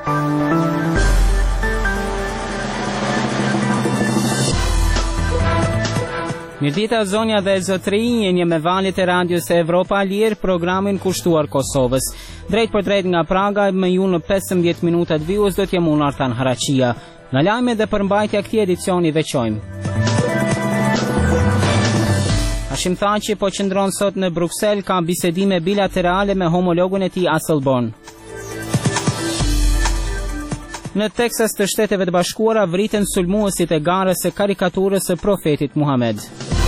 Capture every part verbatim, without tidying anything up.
Mirdita zonja dhe zotri, një me valit e radios e Evropa Lirë, programin kushtuar Kosovës. Drejt për drejt nga Praga, me ju në pesëmbëdhjetë minutat vius do t'jem unë Artan Haraqia. Në lajme dhe përmbajtja këtij edicioni veçojmë. Hashim Thaçi po qëndron sot në Bruksel, ka bisedime bilaterale me homologun e tij Asselborn. Në Teksas të Shteteve të Bashkuara vriten sulmuesit e garës së karikaturës së profetit Muhammed.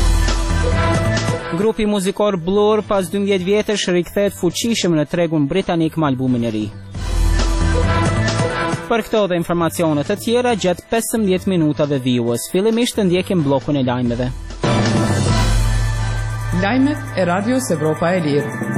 Grupi muzikor Blur pas dymbëdhjetë vjetësh rikthehet fuqishëm në tregun britanik me albumin e ri. Për këto dhe informacione të tjera gjatë pesëmbëdhjetë minutave vijues, fillimisht të ndjekim bllokun e lajmeve. Lajmet e Radios Evropa e Lirë.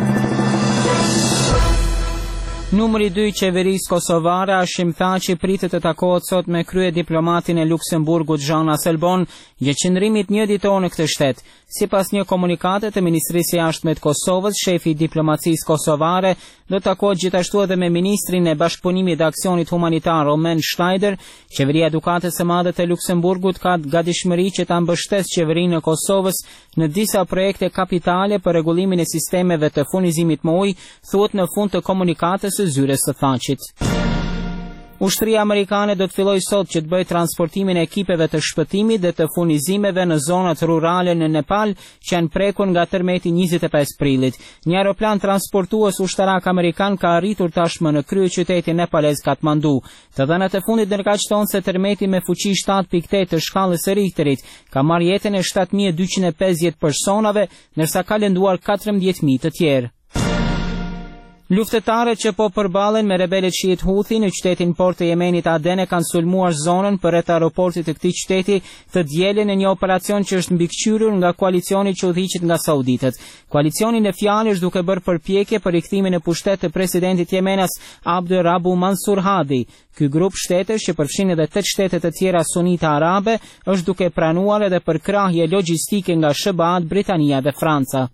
Numri dy i qeverisë kosovare, Hashim Thaçi, pritet të takohet sot me krye diplomatin e Luksemburgut Jean Asselborn, gjëqëndrimit një ditor në këtë shtet. Sipas një komunikate të Ministrisë së Jashtme të Kosovës, shefi i diplomacisë kosovare do të takohet gjithashtu edhe me ministrin e bashkëpunimit dhe aksionit humanitar Roman Schneider. Qeveria e Gjykatës së Madhe të Luksemburgut ka gatishmëri që ta mbështesë qeverinë e Kosovës në disa projekte kapitale për rregullimin e sistemeve të furnizimit me ujë, thuhet në fund të komunikatës së zyres së Thaçit. Ushtria amerikane do të fillojë sot që të bëjë transportimin e ekipeve të shpëtimit dhe të furnizimeve në zonat rurale në Nepal që janë prekur nga tërmeti njëzet e pesë prillit. Një aeroplan transportues ushtarak amerikan ka arritur tashmë në kryeqytetin nepalez Katmandu. Të dhënat e fundit ndërkaqëton se tërmeti me fuqi shtatë pikë tetë të shkallës së Richterit ka marrë jetën e shtatë mijë e dyqind e pesëdhjetë personave, ndërsa ka lënduar katërmbëdhjetë mijë të tjerë. Luftëtarët që po përballen me rebelët shiit Houthi në qytetin port të Yemenit Aden e kanë sulmuar zonën përreth aeroportit të këtij qyteti të dielën në një operacion që është mbikëqyrur nga koalicioni që udhëhiqet nga sauditët. Koalicioni në fjalë është duke bërë përpjekje për rikthimin e pushtet të presidentit Yemenas Abdel Rabu Mansur Hadi. Ky grup shtetesh që përfshin edhe tetë shtete të tjera sunite arabe është duke pranuar edhe përkrahje logjistike nga S B A-t, Britania dhe Franca.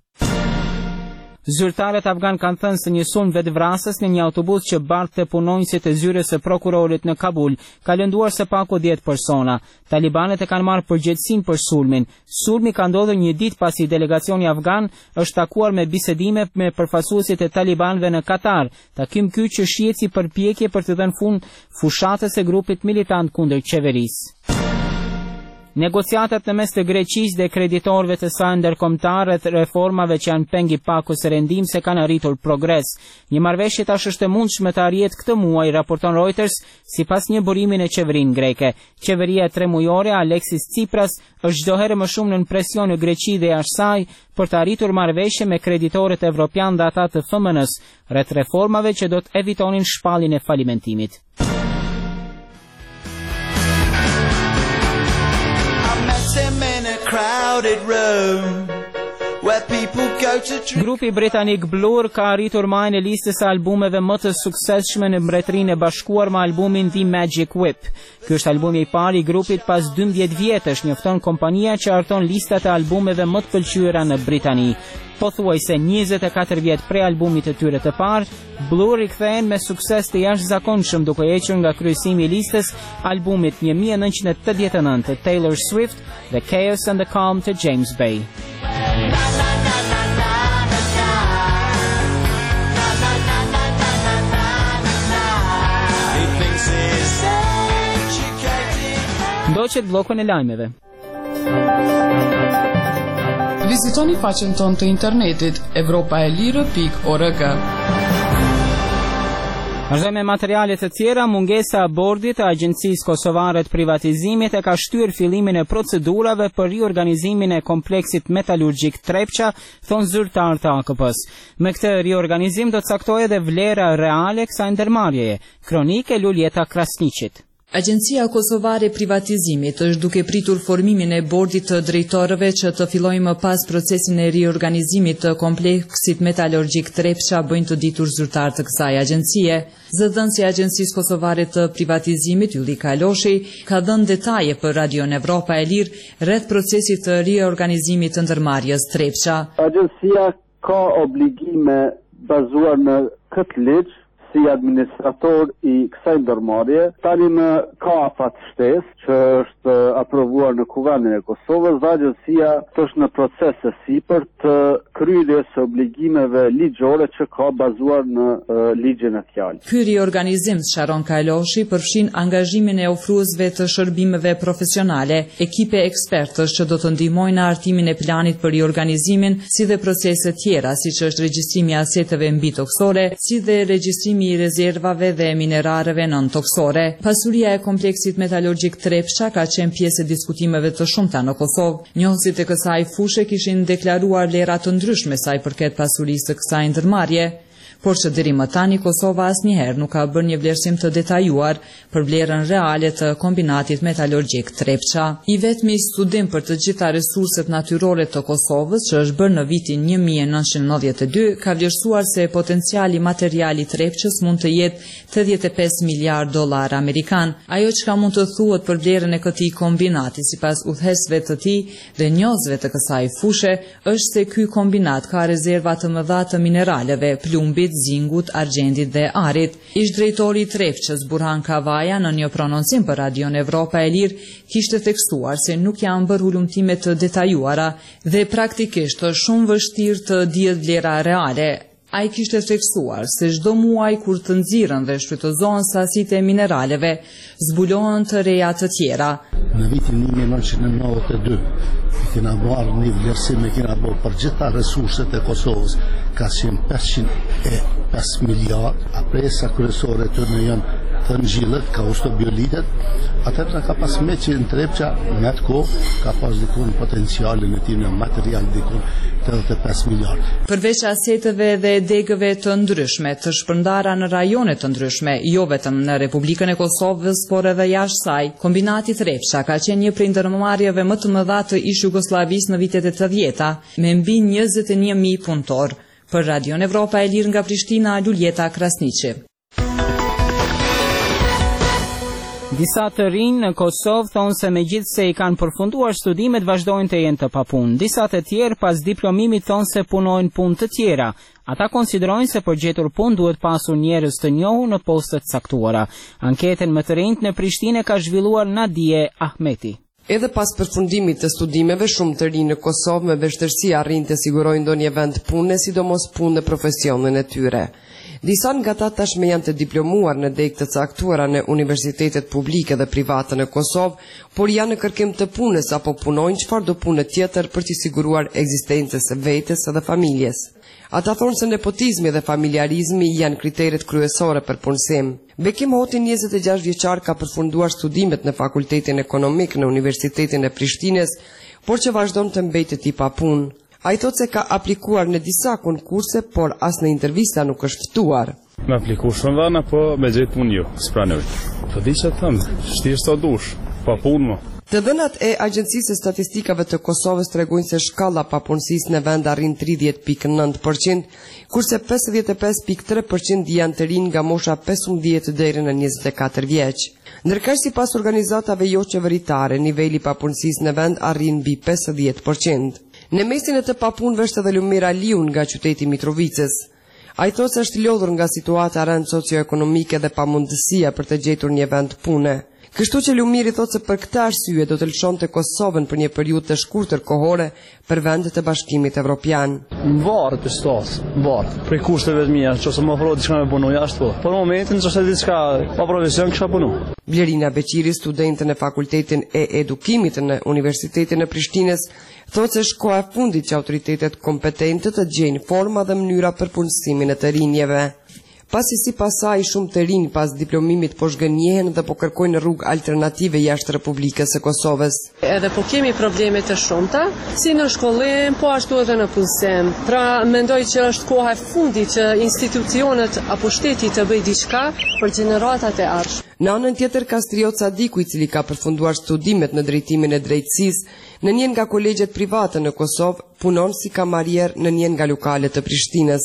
Zyrtarët afgan kanë thënë se një sulm vetvrasës në një autobus që barte punonjësit e zyres së prokurorit në Kabul ka lënduar së paku dhjetë persona. Talibanet e kanë marrë përgjegjësinë për sulmin. Sulmi ka ndodhur një ditë pasi delegacioni afgan është takuar me bisedime me përfaqësuesit e talibanëve në Katar. Takim ky që shihet si përpjekje për të dhënë fund fushatës së grupit militant kundër qeverisë. Negociatat në mes të Greqisë dhe kreditorëve të saj ndërkombëtar rreth reformave që janë peng i pakos së rendimse kanë arritur progres. Një marrëveshje tash është e mundshme të arrihet këtë muaj, raporton Reuters, sipas një burimi në qeverinë greke. Qeveria e tremujore Alexis Tsipras është çdo herë më shumë në presion në Greqi dhe jashtë saj për të arritur marrëveshje me kreditorët evropian dhe ata të F M N-s rreth reformave që do të evitonin shpalljen e falimentimit. Grupi britanik Blur ka arritur majën e listës së albumeve më të suksesshme në Mbretërinë e Bashkuar me albumin The Magic Whip. Ky është albumi i parë i grupit pas dymbëdhjetë vjetësh, njofton kompania që harton listat e albumeve më të pëlqyera në Britani. Pothuajse njëzet e katër vjet prej albumit të tyre të parë, Blur rikthehen me sukses të jashtëzakonshëm duke hequr nga kryesimi i listës albumit një mijë e nëntëqind e tetëdhjetë e nëntë të Taylor Swift dhe Chaos and the Calm të James Bay. Ndoqet bllokun e lajmeve. Vizitoni faqen tonë të internetit evropaelire pikë org. Vazhdojmë me materiale të tjera. Mungesa e bordit të Agjencisë Kosovare të Privatizimit e ka shtyrë fillimin e procedurave për riorganizimin e kompleksit metalurgjik Trepça, thon zyrtar të A K P-s. Me këtë riorganizim do të caktohet edhe vlera reale e kësaj ndërmarrjeje. Kronike Luljeta Krasniqit. Agjencia Kosovare e Privatizimit është duke pritur formimin e bordit të drejtorëve që të fillojë më pas procesin e riorganizimit të kompleksit metalurgjik Trepça, bëjnë të ditur zyrtar të kësaj agjencie. Zëdhënësi i Agjencisë Kosovare të Privatizimit, Ylli Kaloshi, ka dhënë detaje për Radion Evropa e Lirë rreth procesit të riorganizimit të ndërmarrjes Trepça. Agjencia ka obligime bazuar në këtë ligj si administrator i kësaj ndërmarrje, tani në ka afat shtesë që është aprovuar në Kuvendin e Kosovës, dhe agjësia është në proces e sipër të kryerjes së obligimeve ligjore që ka bazuar në uh, ligjin e fjalë. Ky riorganizim Sharon Kajloshi përfshin angazhimin e ofruesve të shërbimeve profesionale, ekipe ekspertësh që do të ndihmojnë në hartimin e planit për riorganizimin, si dhe procese tjera, siç është regjistrimi i aseteve mbi toksore, si dhe regjistrimi i rezervave dhe mineraleve nën toksore. Pasuria e kompleksit metalurgjik Trepça ka qenë pjesë e diskutimeve të shumta në Kosovë. Njohësit e kësaj fushe kishin deklaruar vlera të ndryshme sa i përket pasurisë së kësaj ndërmarrje, por që deri më tani Kosova asnjëherë nuk ka bërë një vlerësim të detajuar për vlerën reale të kombinatit metalurgjik Trepça. I vetmi studim për të gjitha resurset natyrore të Kosovës, që është bërë në vitin një mijë e nëntëqind e nëntëdhjetë e dy, ka vlerësuar se potenciali material i Trepçës mund të jetë tetëdhjetë e pesë miliardë dollar amerikan. Ajo që ka mund të thuhet për vlerën e këtij kombinati, sipas udhëheqësve të tij dhe njohësve të kësaj fushe, është se ky kombinat ka rezerva të mëdha të mineraleve, plumbit, zingut, argjendit dhe arit. Ish drejtori i Trepçës, Burhan Kavaja, në një prononcim për Radion Evropa e Lirë, kishte theksuar se nuk janë bërë hulumtime të detajuara dhe praktikisht është shumë vështirë të dihet vlera reale. Ai kishte theksuar se çdo muaj kur të nxirren dhe shfrytëzohen sasitë e mineraleve, zbulohen të reja të tjera. Në vitin një mijë e nëntëqind e nëntëdhjetë e dy kena bërë një vlerësim e kena bërë për gjitha resurset e Kosovës, ka qenë pesëqind e pesë miliardë, a presa kryesore të në janë të ngjillet, ka ushto biolitet, atëherë ka pas me që në Trepça, në atë kohë, ka pas dikun potencialin e tij në material dikun tetëdhjetë e pesë miliardë. Përveç aseteve dhe degëve të ndryshme, të shpërndara në rajone të ndryshme, jo vetëm në Republikën e Kosovës, por edhe jashtë saj, kombinati Trepça ka qenë një prej ndërmarrjeve më të mëdha të ish Jugosllavisë në vitet e të dhjeta, me mbi njëzet e një mijë punëtor. Për Radion Evropa e Lirë nga Prishtina, Luljeta Krasniqi. Disa të rinj në Kosovë thonë se megjithse i kanë përfunduar studimet vazhdojnë të jenë të papunë. Disa të tjerë pas diplomimit thonë se punojnë punë të tjera. Ata konsiderojnë se për gjetur punë duhet pasur njerëz të njohur në postet caktuara. Anketën më të rinjt në Prishtinë ka zhvilluar Nadije Ahmeti. Edhe pas përfundimit të studimeve, shumë të rinj në Kosovë me vështirësi arrin të sigurojnë ndonjë vend pune, sidomos punë në profesionin e tyre. Disa nga ata tashmë janë të diplomuar në degë të caktuara në universitetet publike dhe private në Kosovë, por janë në kërkim të punës apo punojnë çfarëdo punë tjetër për të siguruar ekzistencën e vetes dhe familjes. Ata thonë se nepotizmi dhe familjarizmi janë kriteret kryesore për punësim. Bekim Hoti, njëzet e gjashtë vjeçar, ka përfunduar studimet në Fakultetin Ekonomik në Universitetin e Prishtinës, por që vazhdon të mbetet i papunë. Ai thotë se ka aplikuar në disa konkurse, por as në intervista nuk është ftuar. Me aplikuar shumë dhana, po me gjetë punë jo, s'pranoj. Po di që thëmë, shtirë sa dush, pa punë më. Të dhënat e Agjencisë së Statistikave të Kosovës tregojnë se shkalla papunësisë në vend arrin tridhjetë pikë nëntë përqind, kurse pesëdhjetë e pesë pikë tre përqind janë të rinj nga mosha pesëmbëdhjetë deri në njëzet e katër vjeç. Ndërkësh sipas organizatave jo qeveritare, niveli papunësisë në vend arrin mbi pesëdhjetë përqind. Në mesin e të papunëve është edhe Lumir Aliun nga qyteti Mitrovicës. Ai thotë se është lodhur nga situata rënd socioekonomike dhe pamundësia për të gjetur një vend pune. Kështu që Lumiri thotë se për këtë arsye do të lëshonte Kosovën për një periudhë të shkurtër kohore për vendet e Bashkimit Evropian. Varet të stas, varet. Për kushteve të mia, nëse më ofrohet diçka me punu jashtë po. Por në momentin nëse diçka pa profesion kisha punu. Blerina Beqiri, studente në Fakultetin e Edukimit në Universitetin e Prishtinës, thotë se është koha e fundit që autoritetet kompetente të gjejnë forma dhe mënyra për punësimin e të rinjeve. Pasi si pasaj shumë të rinj pas diplomimit po shgënjehen dhe po kërkojnë rrugë alternative jashtë Republikës së Kosovës. Edhe po kemi probleme të shumta, si në shkollim, po ashtu edhe në punësim. Pra mendoj që është koha e fundit që institucionet apo shteti të bëjë diçka për gjeneratat e ardhshme. Në anën tjetër, Kastriot Sadiku, i cili ka përfunduar studimet në drejtimin e drejtësisë në një nga kolegjet private në Kosovë, punon si kamarier në një nga lokalet të Prishtinës.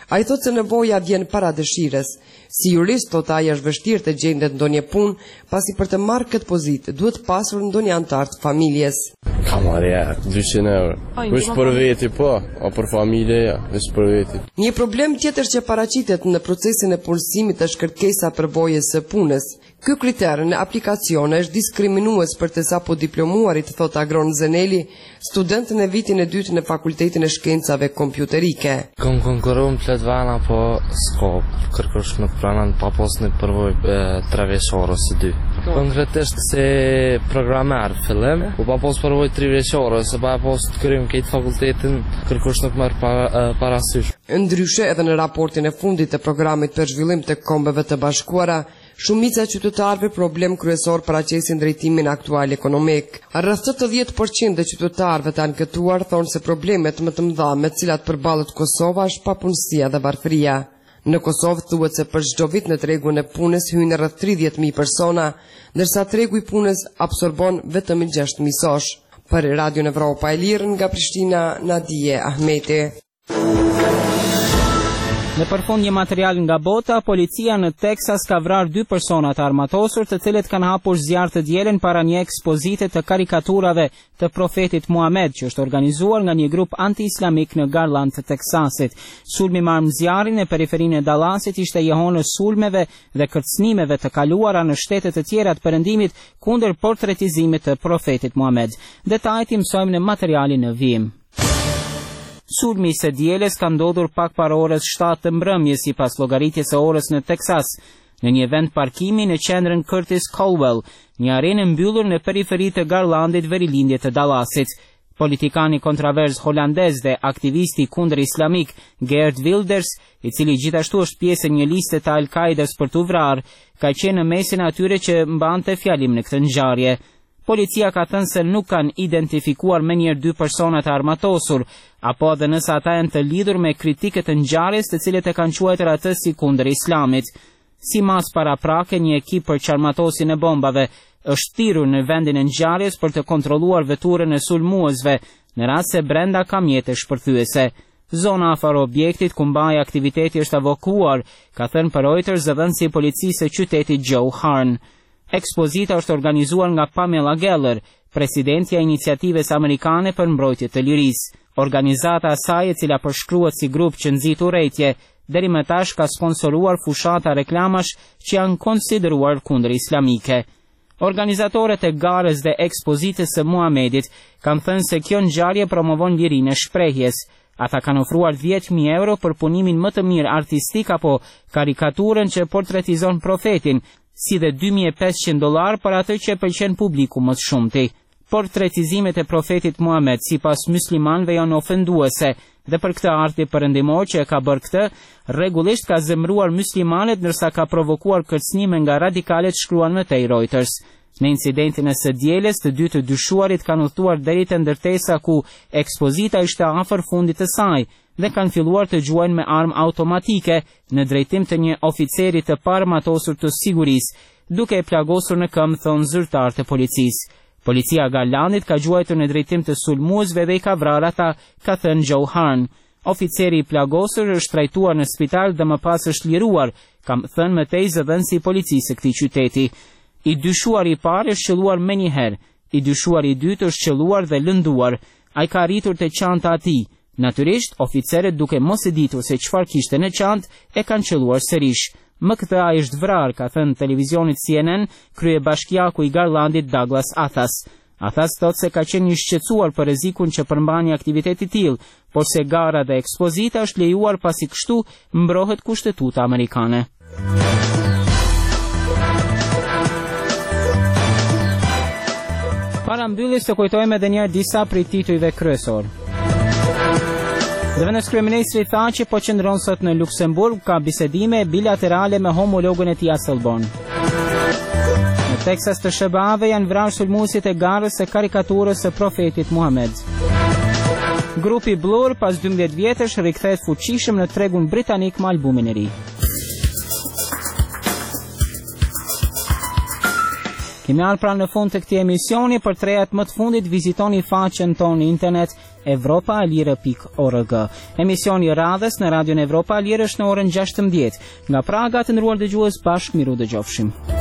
Ai thotë se nevoja vjen para dëshirës. Si jurist, thot ai, është vështirë të gjendet ndonjë punë, pasi për të marrë këtë pozitë duhet pasur ndonjë antar të familjes. Ka marrë ja, dyqind euro. Veç për veti po, o për familje ja, veç për veti. Një problem tjetër që paraqitet në procesin e punësimit është kërkesa përvojës së punës. Ky kriter në aplikacione është diskriminues për të sapo diplomuarit, thot Agron Zeneli, student në vitin e dytë në Fakultetin e Shkencave Kompjuterike. Kom konkuruar në plot vana, po s'ka kërkosh nuk pranon pa pas në përvojë tre vjeçare ose dy. Konkretisht se programer fillim, po pa pas përvojë tre vjeçare, se pa pas të kryejm këtë fakultetin, kërkosh nuk merr parasysh. Ndryshe, edhe në raportin e fundit të programit për zhvillim të Kombeve të Bashkuara, shumica e qytetarëve problem kryesor paraqesin drejtimin aktual ekonomik. Rreth tetëdhjetë përqind e qytetarëve të anketuar thonë se problemet më të mëdha me të cilat përballet Kosova është papunësia dhe varfëria. Në Kosovë thuhet se për çdo vit në tregun e punës hyjnë rreth tridhjetë mijë persona, ndërsa tregu i punës absorbon vetëm gjashtë mijë sosh. Për Radio Evropa e Lirë nga Prishtina, Nadije Ahmeti. Në përfund një material nga bota, policia në Texas ka vrarë dy persona të armatosur, të cilët kanë hapur zjarr të dielën para një ekspozite të karikaturave të profetit Muhammed, që është organizuar nga një grup anti-islamik në Garland të Teksasit. Sulmi me armëzjarrin në periferinë e Dallasit ishte jehonës sulmeve dhe kërcënimeve të kaluara në shtete të tjera të Perëndimit kundër portretizimit të profetit Muhammed. Detajet i mësojmë në materialin në vijim. Sulmi së dielës ka ndodhur pak para orës shtatë të mbrëmjes sipas llogaritjes së orës në Teksas, në një vend parkimi në qendrën Curtis Colwell, një arenë mbyllur në periferi të Garlandit, verilindje të Dallasit. Politikani kontrovers holandez dhe aktivisti kundër islamik Geert Wilders, i cili gjithashtu është pjesë e një liste të Al-Qaidas për të vrarë, ka qenë në mesin atyre që mbante fjalim në këtë ngjarje. Policia ka thënë se nuk kanë identifikuar menjëherë dy persona të armatosur, apo edhe nëse ata janë të lidhur me kritikët e ngjarjes të cilët e kanë quajtur atë si kundër islamit. Si mas paraprake, një ekip për qarmatosin e bombave është thirrur në vendin e ngjarjes për të kontrolluar veturën e sulmuesve, në rast se brenda ka mjete shpërthyese. Zona afër objektit ku mbaj aktiviteti është evakuuar, ka thënë për Reuters zëvendësi i policisë së qytetit Joe Harn. Ekspozita është organizuar nga Pamela Geller, presidentja e Iniciativës Amerikane për Mbrojtje të Lirisë. Organizata e saj, e cila përshkruhet si grup që nxit urrëtie, deri më tash ka sponsoruar fushata reklamash që janë konsideruar kundër islamike. Organizatorët e garës dhe ekspozitës së Muhamedit kanë thënë se kjo ngjarje promovon lirinë e shprehjes. Ata kanë ofruar dhjetë mijë euro për punimin më të mirë artistik apo karikaturën që portretizon profetin, si dhe dy mijë e pesëqind dollar për atë që pëlqen publiku më shumti. Portretizimet e profetit Muhammed sipas muslimanëve janë ofenduese dhe për këtë arti perëndimor që e ka bërë këtë, rregullisht ka zemëruar muslimanët ndërsa ka provokuar kërcënime nga radikalet, shkruan më tej Reuters. Në incidentin e së dielës, të dy të dyshuarit kanë udhëtuar deri te ndërtesa ku ekspozita ishte afër fundit të saj dhe kanë filluar të gjuajnë me armë automatike në drejtim të një oficeri të paarmatosur të sigurisë, duke e plagosur në këmbë, thonë zyrtarët e policisë. Policia e Garlandit ka gjuajtur në drejtim të sulmuesve dhe i ka vrarë ata, ka thënë Joe Harn. Oficeri i plagosur është trajtuar në spital dhe më pas është liruar, kam thënë më tej zëvendësi i policisë së këtij qyteti. I dyshuari i parë është qelluar menjëherë, i dyshuari i dytë është qelluar dhe lënduar. Ai ka arritur te çanta e tij. Natyrisht, oficerët, duke mos e ditur se çfarë kishte në çantë, e kanë qelluar sërish. Më këtë ai është vrarë, ka thënë televizionit C N N kryebashkiaku i Garlandit Douglas Athas. Athas thotë se ka qenë i shqetësuar për rrezikun që përmban një aktivitet i tillë, por se gara dhe ekspozita është lejuar pasi kështu mbrohet kushtetuta amerikane. Para mbylljes të kujtojmë edhe një herë disa prej titujve kryesor. Zëvendës kryeministri tha që po qëndron sot në Luksemburg, ka bisedime bilaterale me homologun e tij Asselborn. Në Teksas të S B A-ve janë vrarë sulmuesit e garës së karikaturës së profetit Muhammed. Grupi Blur pas dymbëdhjetë vjetësh rikthehet fuqishëm në tregun britanik me albumin e ri. Kemi ardhur pra në fund të këtij emisioni. Për trejat më të fundit vizitoni faqen tonë në internet evropa e lirë pikë org. Emisioni i radhës në Radion Evropa e Lirë është në orën gjashtëmbëdhjetë. Nga Praga të nderuar dëgjues, bashkë miru dëgjofshim.